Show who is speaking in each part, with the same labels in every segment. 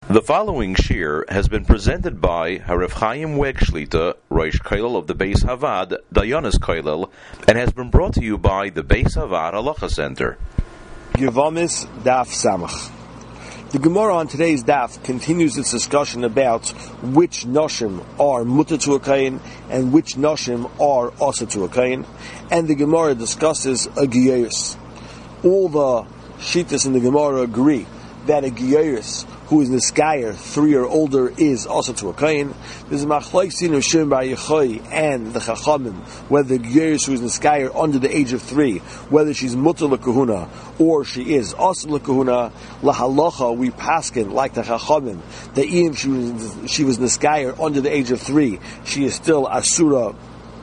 Speaker 1: The following shir has been presented by Harav Chaim Weg Shlita, Rosh Kollel of the Beis Havad, Dayanis Kollel, and has been brought to you by the Beis Havad Halacha Center.
Speaker 2: Yevamis Daf Samach. The Gemara on today's Daf continues its discussion about which noshim are mutter to a kain and which noshim are asa to a kain, and the Gemara discusses a giyaris. All the shittas in the Gemara agree that a giyaris who is niskayer 3 or older is also to a kain. There's a machlokes in Shimon bar Yochai and the Chachamim whether the giyaris who is niskayer under the age of 3, whether she's mutter lekahuna or she is also lekahuna. Lahalacha we paskin like the Chachamim that even she was niskayer under the age of 3, she is still asura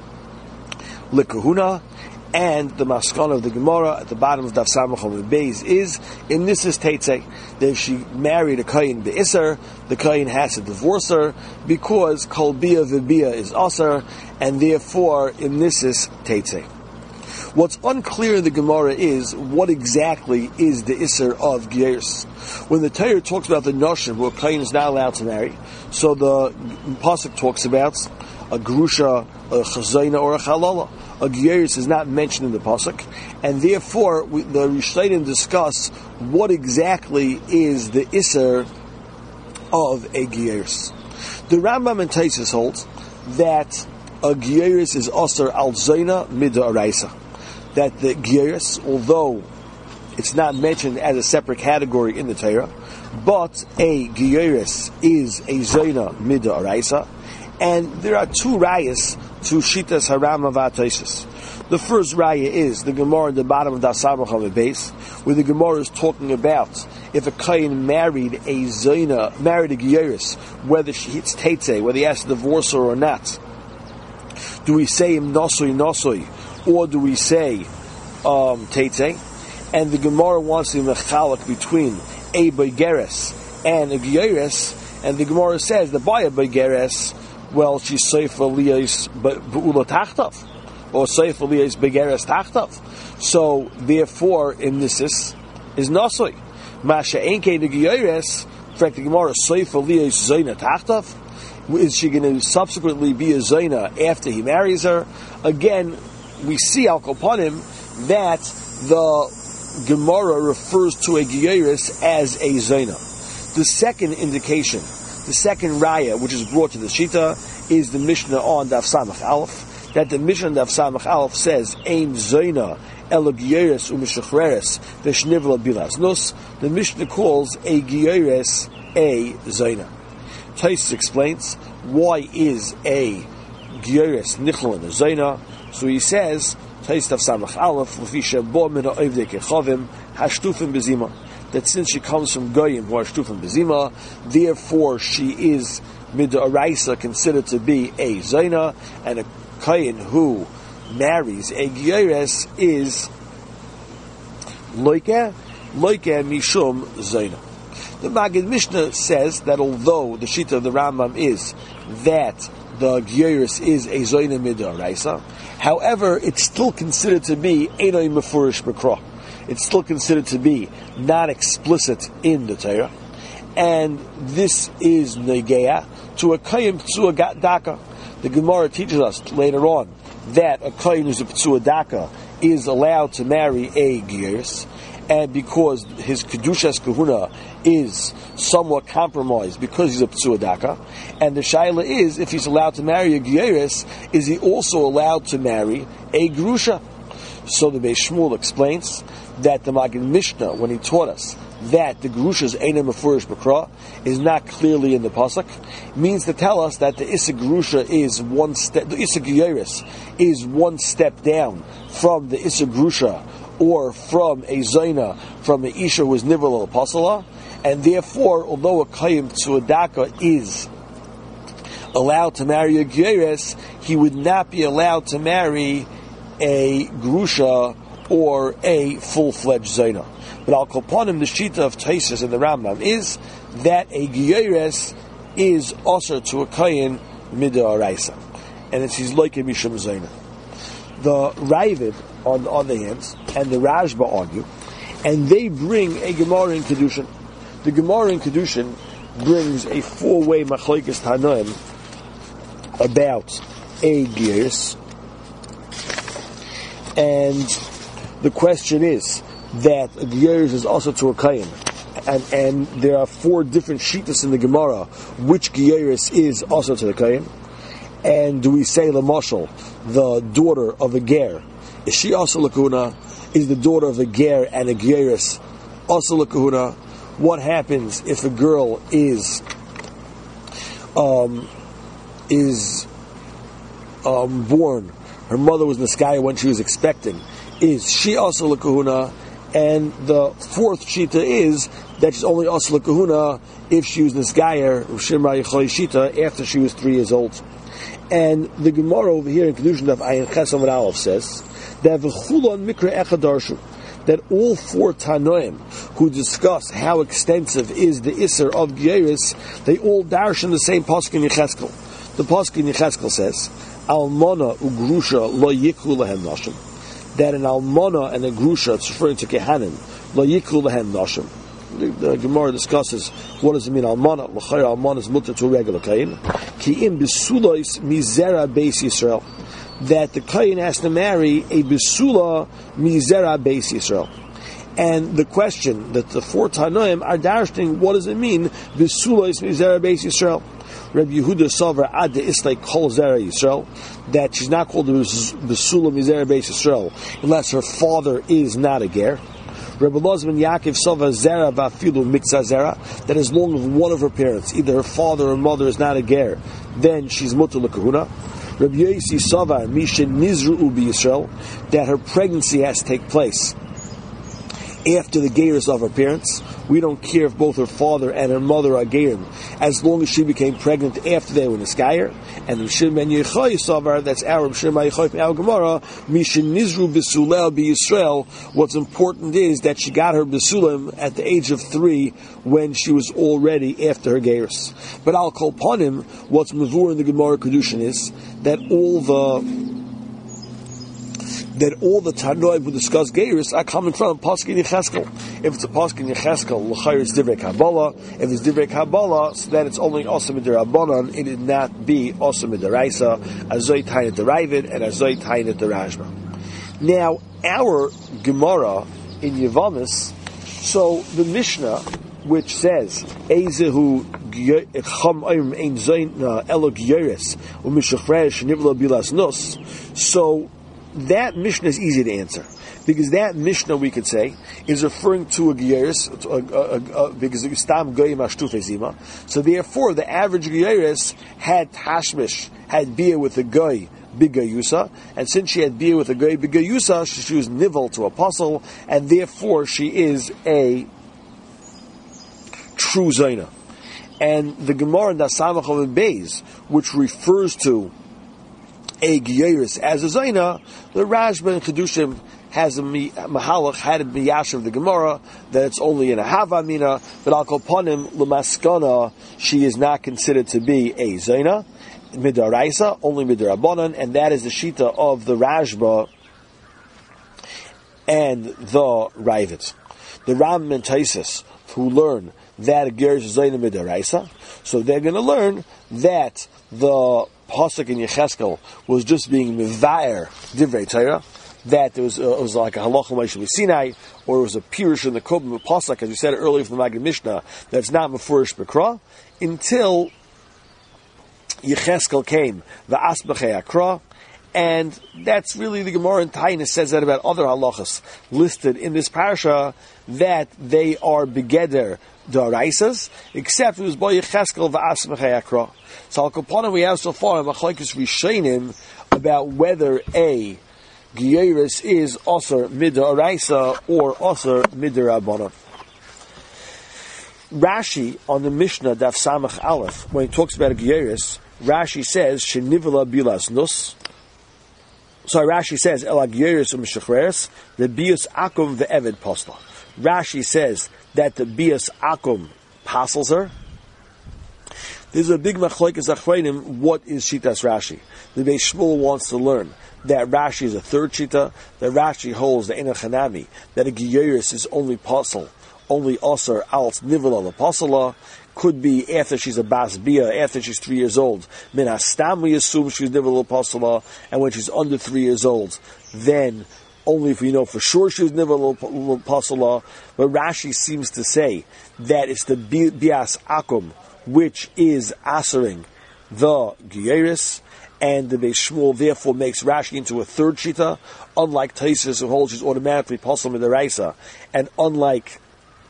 Speaker 2: lekahuna. And the maskana of the Gemara at the bottom of Daf Samach on the Beis is in Nisis Teitzei that if she married a kain be'isser, the kain has to divorce her because kol bia v'bia is aser, and therefore in Nisis Teitzei. What's unclear in the Gemara is what exactly is the isser of Geirs. When the Torah talks about the noshim who a kain is not allowed to marry, so the pasuk talks about a grusha, a chazayna, or a chalala. A geiris is not mentioned in the pasuk, and therefore the Rishonim discuss what exactly is the iser of a geiris. The Rambam and Taisus holds that a geiris is aser al zayna mid'araisa. That the geiris, although it's not mentioned as a separate category in the Torah, but a geiris is a zayna mid'araisa, and there are 2 rayas to Shitas Harama V'Ataisis. The first raya is the Gemara at the bottom of Daf Samach on the base, where the Gemara is talking about if a kain married a geiris, whether she hits Teitzei, whether he has to divorce her or not. Do we say him nosoi, or do we say Teitzei? And the Gemara wants to mechalak between a beigeres and a geiris, and the Gemara says that by a beigeres, well, she's Seifa Liyas Be'ula Tachtav, or Seifa Liyas Begeres Tachtav. So, therefore, in this is Nasoi. Masha Enke de Geires, in fact, the Gemara, Seifa Liyas Zaina Tachtav. Is she going to subsequently be a Zaina after he marries her? Again, we see Al Kopanim that the Gemara refers to a Geires as a Zaina. The second indication, the second raya, which is brought to the Shita, is the Mishnah on Daf Samach Aleph, that the Mishnah on Daf Samach Aleph says, Ein Zoyna elo Geiris u'mishachreres v'shnivla bilas nus. The Mishnah calls a Geiris a Zoyna. Taisus explains, why is a Geiris nichlal and a Zoyna? So he says, Taisus Daf Samach Aleph, l'fisha bo min ha'ovdei kechavim hashtufim bezima, that since she comes from Goyim who are Shtufim Bezima, therefore she is Mid'araisa, considered to be a Zaina, and a Kayin who marries a Geiris is Loike Mishum Zaina. The Maggid Mishnah says that although the Shita of the Rambam is that the Geiris is a Zaina Mid'araisa, however, it's still considered to be Einoi Mefurish B'Kra. It's still considered to be not explicit in the Torah, and this is negeya to a kayin p'tzua daka. The Gemara teaches us later on that a kayin who's a p'tzua daka is allowed to marry a geiris, and because his kedushas kahuna is somewhat compromised because he's a p'tzua daka, and the shaila is if he's allowed to marry a geiris, is he also allowed to marry a grusha? So the Beis Shmuel explains that the Maggid Mishnah, when he taught us that the Gerusha's Eina Mefurish B'Kra is not clearly in the pasuk, means to tell us that the Issa Gerusha is one step, the Issa Geiris is one step down from the Issa Gerusha, or from a Zaina, from a Isha who is Nivel al Pasala, and therefore, although a Kayim Tzuadaka is allowed to marry a Geiris, he would not be allowed to marry a Gerusha or a full-fledged Zaina. But Al Kopanim, the Shita of Taisus and the Rambam is that a Geiris is also to a Kayin Mid'araisa, and it's his Loike Mishum Zaina. The Ravid, on the other hand, and the Rashba argue, and they bring a Gemara in Kedushin. The Gemara in Kedushin brings a four-way machlokes tanoim about a geirus, and the question is that a geirus is also to a kayin, and there are four different shittas in the Gemara which geirus is also to the kayin. And do we say Lamashal, the daughter of a ger, is she also lakuna? Is the daughter of a ger and a geirus also lakuna? What happens if a girl is born? Her mother was Niskaya when she was expecting. Is she also lakuna? And the fourth shita is that she's only also lakuna if she was Niskaya Shemra Yechai Shita after she was 3 years old. And the Gemara over here in Kedushin of Ayin Ches Amud Aleph says that v'chulon mikra echad darshu, that all four Tanoim who discuss how extensive is the Isser of Geiris, they all darsh in the same pasuk in Yecheskel. The pasuk in Yecheskel says, Almana ugrusha lo yikru lehem nashim, that an almana and a grusha, it's referring to Kehanim, lo yikru lehem nashim. The Gemara discusses what does it mean almana. L'chayr almana is mutter to a regular kain. Ki im besulois mizera beis Yisrael, that the kain has to marry a besula mizera beis Yisrael. And the question that the four Tanoim are dashing, what does it mean besulois mizera beis Yisrael? Rabbi Yehuda Sover ad islay kol zera Yisrael, that she's not called the besula mizera beis Yisrael unless her father is not a ger. Rabbi Lozman Yaakov Sova Zera Vafilu Mikza Zera, that as long as one of her parents, either her father or mother, is not a ger, then she's mutter l'kahuna. Rabbi Yosi Sova Misha Nizru Ubi Yisrael, that her pregnancy has to take place after the geirus of her parents. We don't care if both her father and her mother are geirim, as long as she became pregnant after they were niskayer. And the Shimon Yechai Savar, that's our Shimon Yechai from our Gemara, Mishin Nizru Besulel Be Yisrael. What's important is that she got her Besulim at the age of 3 when she was already after her geirus. But I'll call upon him, what's Mavur in the Gemara Kedushin is that all the Tanoim who discuss Geiris are coming from Pasuk in Yecheskel. If it's a Pasuk in Yecheskel, L'chayr is Divrei Kabbalah. If it's Divrei Kabbalah, so then it's only Osam Midirabanan. It did not be Osam Midiraisa, Azoy Tainet Deravid, and Azoy Tainet Derajma. Now, our Gemara in Yevamis, so the Mishnah, which says, Ezehu Cham Ayim Ein Zayin Elo Geiris Umishachresh Nivla Bilas Nus. So that Mishnah is easy to answer, because that Mishnah, we could say, is referring to a Geiris, because it's Stam Goyim Ashtufe Zima. So therefore, the average Geiris had Tashmish, had beer with a Goy Bigayusa, and since she had beer with a Goy Bigayusa, she was Nivel to apostle, and therefore she is a true Zaina. And the Gemara in Dasamach of Beis, which refers to a Geiris as a Zaina, the Rashba and Kedushim has a Mahalach, had a Miyash of the Gemara, that it's only in a Havamina, but Al Koponim, Lamaskana, she is not considered to be a Zaina, Midaraisa, only Midarabanan, and that is the Shita of the Rashba and the Ravid. The Ram and Taisis, who learn that a Geiris is Zaina Midaraisa, so they're going to learn that the Pasuk in Yecheskel was just being mevaer divrei Torah, that it was like a halacha Moshe Sinai, or it was a pirush in the Kubim Pasuk, as we said earlier from the Maggid Mishnah, that's not mefurish b'kra, until Yecheskel came, the Asbachei Akra, and that's really the Gemara in Tainis says that about other halachas listed in this parasha, that they are begeder daraisas, except it was by Yecheskel v'Asbachei Akra. So Al Kapana, we have so far a machlokes rishonim about whether a Geiris is Osir Midaraisa or Osir Midarabanan. Rashi on the Mishnah Daf Samach Aleph, when he talks about a Geiris, Rashi says Shenivla Bilas Nus. Sorry, Rashi says Ela Geiris u'Mishachreres the Bius Akum ve'Eved Posla. Rashi says that the Bius Akum passes her. There's a big machlokes achreinim. What is Shitas Rashi? The Beis Shmuel wants to learn that Rashi is a third Shita, that Rashi holds the Einach Hanami, that a Geiris is only Pasal, only Osir Alts Nivel al Apostala, could be after she's a bas bia, after she's 3 years old. Min hastam, we assume she's never l'pasala, and when she's under 3 years old, then only if we know for sure she was never l'pasala. But Rashi seems to say that it's the bias akum which is asering the Gieris, and the Beis Shmuel therefore makes Rashi into a third shita, unlike Taisus who holds she's automatically pasal midaraisa, and unlike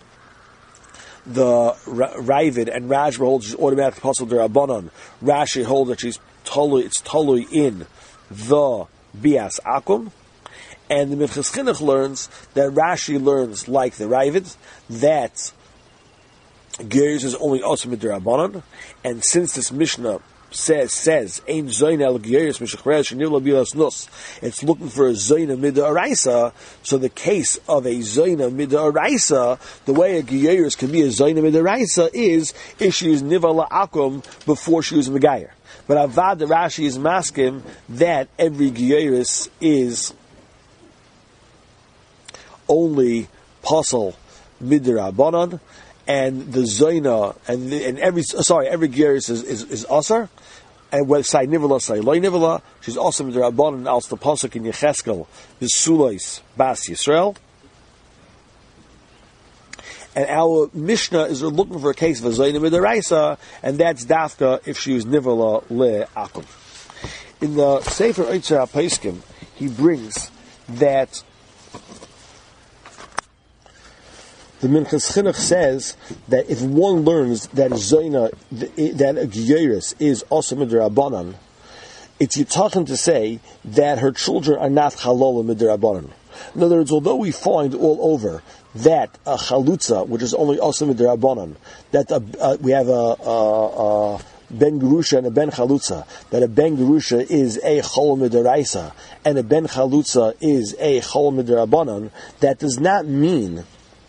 Speaker 2: the Ravid and Rajba holds she's automatically pasal derabanan. Rashi holds that it's totally in the bias akum, and the Minchas Chinuch learns that Rashi learns like the Ravid that Geiris is only also midarabanan, and since this Mishnah says Ein Zayin El Geiris Mishachresh Nivla Bilas Nus, it's looking for a Zayna Midaraisa. So the case of a Zayna Midaraisa, the way a Geiris can be a Zayna Midaraisa is if she was Nivala Akum before she was Megayer. But Avad the Rashi is masking that every Geiris is only Pasal Midarabanan, and the Zayna and every Geiris is Asar, and whether say Nivala say Loi Nivala, she's also Midrabanan, and also the pasuk in Yecheskel the Sulais Bas Yisrael. And our Mishnah is looking for a case of a Zayna Midaraisa, and that's Dafka if she was Nivala Le Akum. In the Sefer Eitzer HaPeskim, he brings that the Minchas Chinuch says that if one learns that Zayna, that a Geiris is also Midrabanan, it's Yitachan to say that her children are not Halal Midrabanan. In other words, although we find all over that a Chalutza, which is only also Midrabanan, that we have a Ben Gerusha and a Ben Chalutza, that a Ben Gerusha is a Chol Midaraisa and a Ben Chalutza is a Chol Midrabanan, that does not mean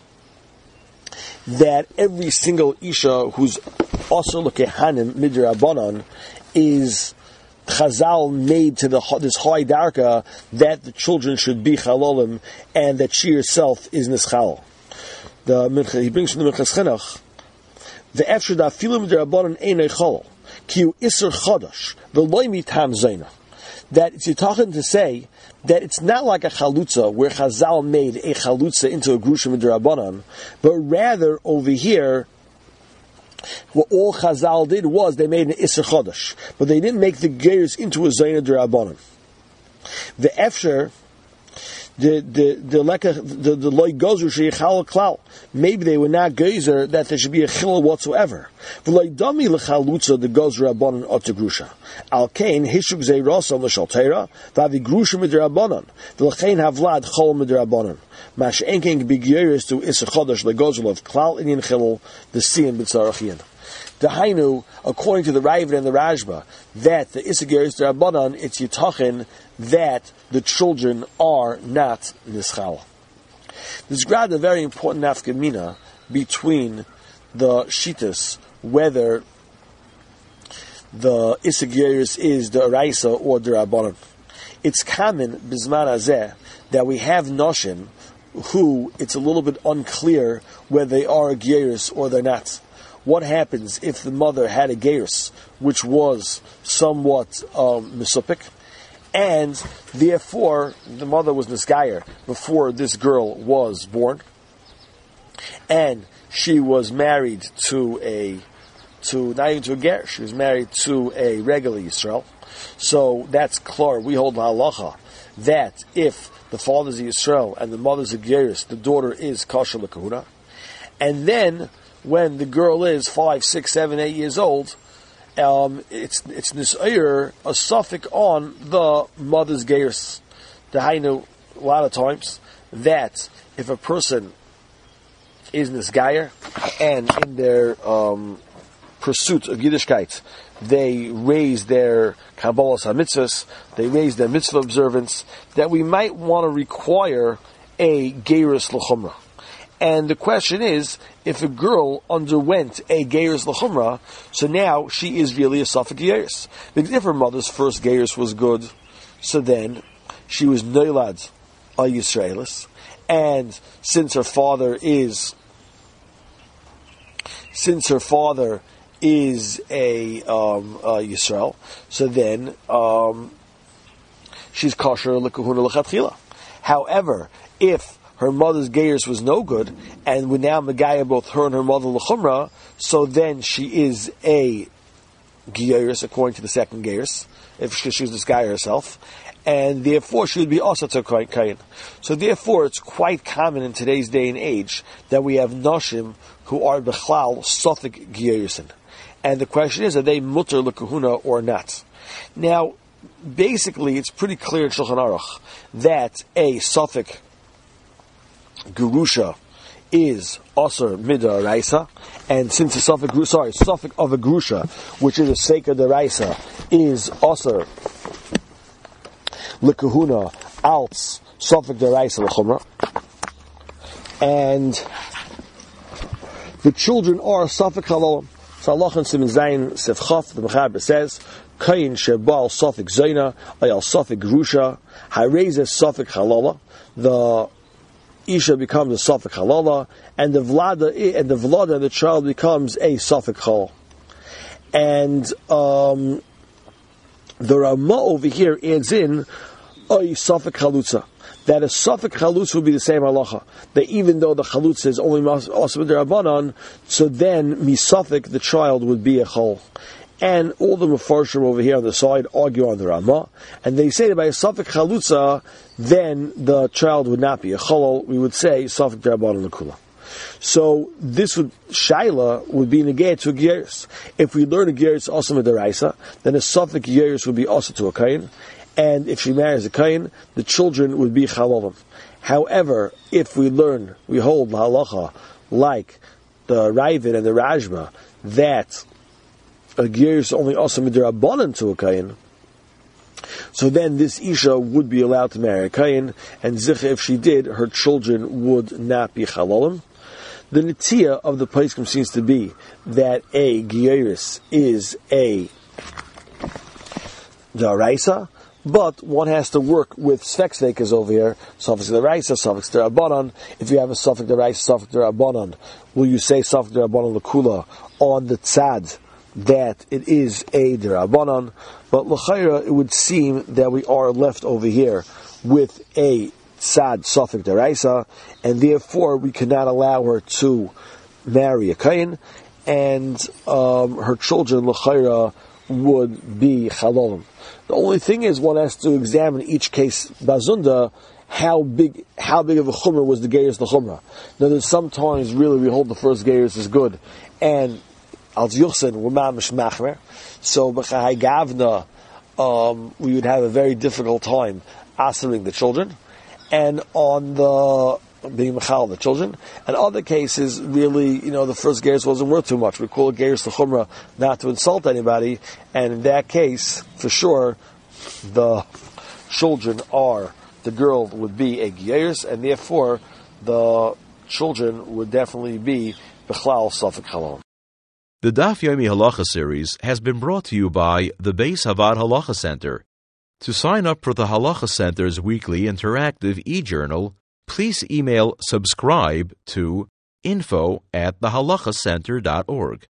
Speaker 2: that every single Isha who's also Lekehanim Midrabanan is Chazal made to this high darka that the children should be Chalolim and that she herself is Nischal. He brings from the Minchas Chinuch the Efshad Afilu Midrabanan Einei Chalol Ki Hu Iser Chadash V'Loi Mitam Zayna, that it's talking to say that it's not like a chalutza where Chazal made a chalutza into a grusha midrabanan, but rather over here, what all Chazal did was they made an iser chodesh, but they didn't make the geirs into a zayna drabanan. The efsher, the loy gozer sheychal klal. Maybe they were not geyser that there should be a chilul whatsoever. V'loy dami lechalutza the gozer abanan otagrusha. Al kain hishuk zeirasa l'shalteira v'avi grusha midrabanan v'lechein havlad chol midrabanan. Mash enking b'geiris to iser chodesh legozer of klal inyan chilul the siyam b'tzarachian. Dahainu, according to the Ravid and the Rajba, that the Isageris Rabbanan, it's Yitachin that the children are not Nischal. There's a very important nafkamina between the Shitas, whether the Isageris is the Araisa or the Rabbanan. It's common, Bizman Azeh, that we have Noshim who it's a little bit unclear whether they are a Geiris or they're not. What happens if the mother had a geiris, which was somewhat misupik, and therefore the mother was nisgayer before this girl was born, and she was married to not even to a ger, she was married to a regular Yisrael. So that's klar. We hold halacha that if the father's a Yisrael and the mother's a geiris, the daughter is kosher l'kahuna, and then when the girl is 5, 6, 7, 8 years old, it's nisayir a suffix on the mother's geirs. Dahainu, a lot of times that if a person is nisgayer and in their pursuit of Yiddishkeit, they raise their Kabbalas HaMitzvahs, they raise their mitzvah observance, that we might want to require a geiris l'chumrah. And the question is, if a girl underwent a geiris l'chumrah, so now she is really a safek geiris. Because if her mother's first geiris was good, so then she was noilad a Yisraelis, and since her father is since her father is a Yisrael, so then she's kosher l'kahuna l'chatchila. However, if her mother's geirus was no good, and we now megaya both her and her mother l'chumra, so then she is a geirus according to the second geirus, if she was this guy herself, and therefore she would be also to kayin. So therefore, it's quite common in today's day and age that we have nashim who are bechlal sofik geirusin, and the question is, are they mutter l'kahuna or not? Now, basically, it's pretty clear in Shulchan Aruch that a sofik gerusha is Aser Midaraisa, and since the suffix of a grusha, which is a Seika Daraisa, is Aser L'Kahuna Alts Suffix Daraisa L'Chumra, and the children are Suffix Halal. So Allah in Siman Zayin Sefchaf, the Mechaber says, Kayin Shebal Suffix Zaina, Ayal Suffix Grusha, Hayrezes Suffix Halala, the Isha becomes a Safek Halala, and the Vlada, the child becomes a Safek Halal. And the Ramah over here adds in a Safek Halutza. That a Safek Halutza would be the same halacha. That even though the Halutza is only also with the Rabbanon, so then Misafek, the child, would be a Chol. And all the Mefarshim over here on the side argue on the Ramah, and they say that by a Safek Chalutza, then the child would not be a Cholol. We would say Safek D'Rabbanan L'Kula. So this would Shaila would be negate to a Geirus. If we learn a Geirus also with the Raisa, then a Safek Geirus would be also to a Kain, and if she marries a Kain, the children would be Chalolim. However, if we hold halacha like the Ravid and the Rajma that a geirus only also midrabanan to a kain, so then this Isha would be allowed to marry a kain, and Zicha, if she did, her children would not be chalalim. The Netiya of the Paiskim seems to be that a geirus is a daraisa, but one has to work with Sfek over here, Safek Daraisa, Safek Darabanan. If you have a Safek Daraisa, Safek Darabanan, will you say Safek Darabanan L'Kula on the tzad that it is a Darabanan? But L'Chaira, it would seem that we are left over here with a tzad Safek Daraisa, and therefore we cannot allow her to marry a Kain, and her children, L'Chaira, would be Chalolim. The only thing is, one has to examine each case bazunda, how big of a chumrah was the geirus l'chumrah. Now, there's sometimes really we hold the first geirus is good, and als yuchsin we're mamish machmer. So b'chai gavna, we would have a very difficult time answering the children, and on the being mechal the children. And other cases, really, the first geirus wasn't worth too much. We call it geirus l'chumrah not to insult anybody, and in that case, for sure, the girl would be a geirus, and therefore the children would definitely be b'chlal safek halal.
Speaker 1: The Daf Yomi Halacha series has been brought to you by the Beis Havad Halacha Center. To sign up for the Halacha Center's weekly interactive e-journal, please email subscribe to info@thehalachacenter.org.